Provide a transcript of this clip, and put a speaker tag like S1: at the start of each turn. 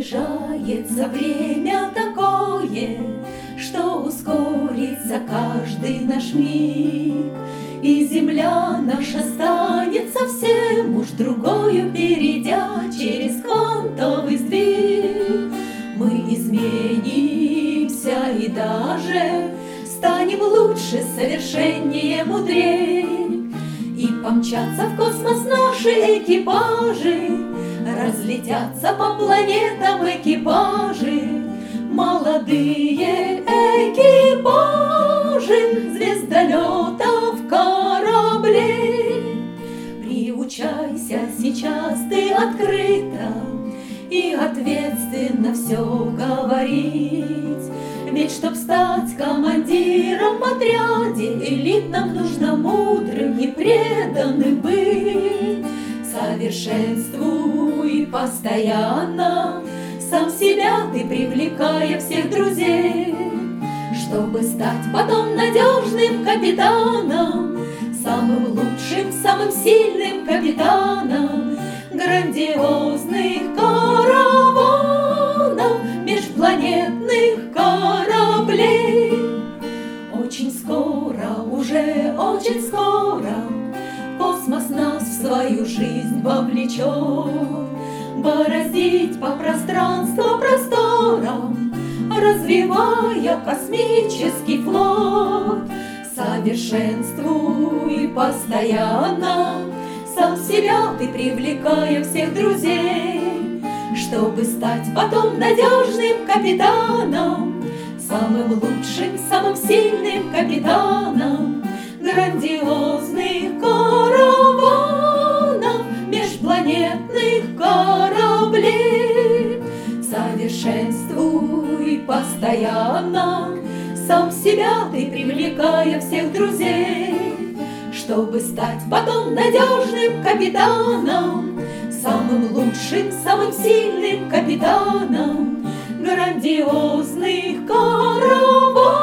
S1: Приближается время такое, что ускорится каждый наш миг, и земля наша станет совсем уж другою, перейдя через квантовый сдвиг. Мы изменимся и даже станем лучше, совершеннее, мудрее, и помчатся в космос наши экипажи, разлетятся по планетам экипажи, молодые экипажи звездолетов, кораблей. Приучайся сейчас ты открыто и ответственно все говорить, ведь чтоб стать командиром в отряде элитном, нужно мудрым и преданным быть. Совершенствуй постоянно сам себя ты, привлекая всех друзей, чтобы стать потом надежным капитаном, самым лучшим, самым сильным капитаном грандиозных караванов, межпланетных кораблей. Очень скоро, уже очень скоро космос нас в свою жизнь вовлечет, бороздить по пространству просторам, развивая космический флот. Совершенствуй постоянно сам себя ты, привлекая всех друзей, чтобы стать потом надежным капитаном, самым лучшим, самым сильным капитаном грандиозных караванов, межпланетных кораблей. Совершенствуй постоянно сам себя ты, привлекая всех друзей, чтобы стать потом надежным капитаном, самым лучшим, самым сильным капитаном грандиозных караванов.